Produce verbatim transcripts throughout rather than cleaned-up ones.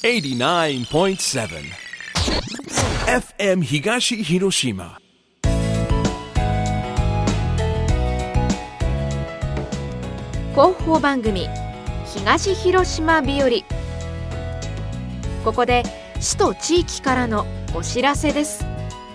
エイティナインポイントセブン エフエム 東広島。 広報番組東広島日和。ここで市と地域からのお知らせです。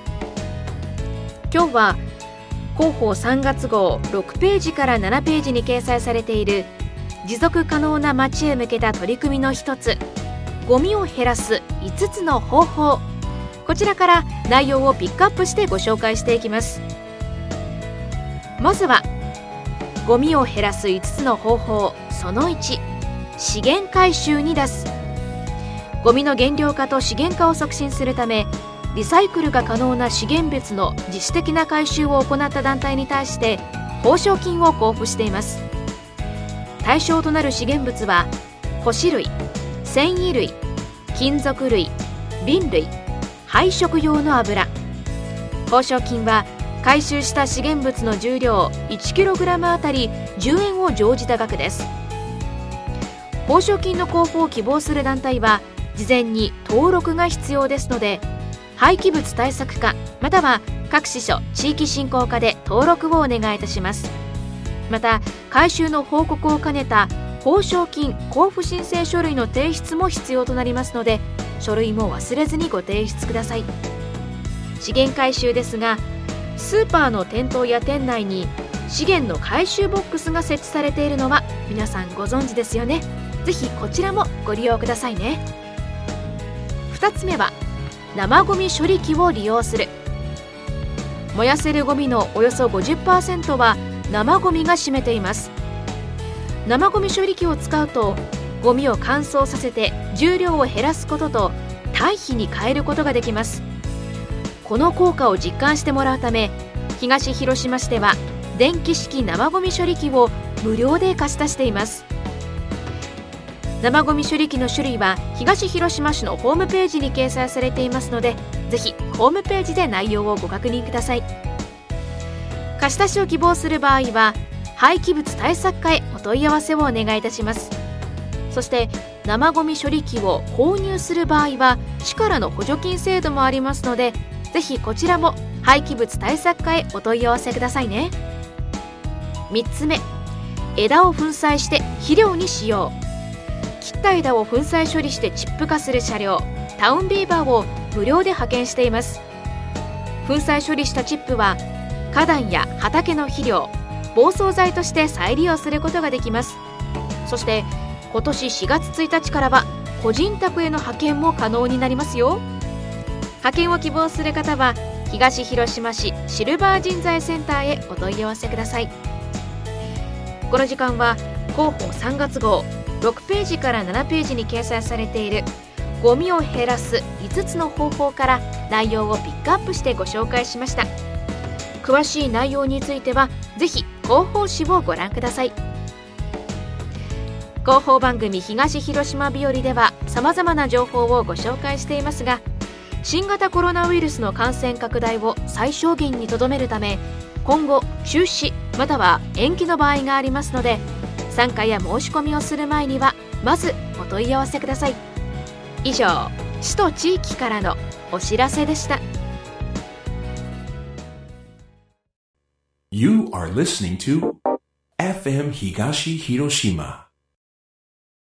今日は広報さんがつ号ろくページからななページに掲載されている持続可能な街へ向けた取り組みの一つ、ゴミを減らすいつつの方法、こちらから内容をピックアップしてご紹介していきます。まずはゴミを減らすいつつの方法そのいち、資源回収に出す。ゴミの減量化と資源化を促進するため、リサイクルが可能な資源物の自主的な回収を行った団体に対して報奨金を交付しています。対象となる資源物は古紙類、繊維類、金属類、瓶類、配食用の油。報奨金は回収した資源物の重量 いちキログラム あたりじゅうえんを乗じた額です。報奨金の交付を希望する団体は事前に登録が必要ですので、廃棄物対策課または各支所地域振興課で登録をお願いいたします。また回収の報告を兼ねた報奨金交付申請書類の提出も必要となりますので、書類も忘れずにご提出ください。資源回収ですが、スーパーの店頭や店内に資源の回収ボックスが設置されているのは皆さんご存知ですよね。ぜひこちらもご利用くださいね。ふたつめは生ゴミ処理機を利用する。燃やせるゴミのおよそ ごじゅっパーセント は生ゴミが占めています。生ゴミ処理機を使うとゴミを乾燥させて重量を減らすことと堆肥に変えることができます。この効果を実感してもらうため、東広島市では電気式生ゴミ処理機を無料で貸し出しています。生ゴミ処理機の種類は東広島市のホームページに掲載されていますので、ぜひホームページで内容をご確認ください。貸し出しを希望する場合は廃棄物対策課へお問い合わせをお願いいたします。そして生ゴミ処理機を購入する場合は市からの補助金制度もありますので、ぜひこちらも廃棄物対策課へお問い合わせくださいね。みっつめ、枝を粉砕して肥料に使用。切った枝を粉砕処理してチップ化する車両タウンビーバーを無料で派遣しています。粉砕処理したチップは花壇や畑の肥料、防草剤として再利用することができます。そして今年しがつついたちからは個人宅への派遣も可能になりますよ。派遣を希望する方は東広島市シルバー人材センターへお問い合わせください。この時間は広報さんがつ号ろくページからななページに掲載されているゴミを減らすいつつの方法から内容をピックアップしてご紹介しました。詳しい内容についてはぜひ広報誌をご覧ください。広報番組東広島日和では様々な情報をご紹介していますが、新型コロナウイルスの感染拡大を最小限にとどめるため、今後中止または延期の場合がありますので、参加や申し込みをする前にはまずお問い合わせください。以上、市と地域からのお知らせでした。 You are listening to エフエム 東広島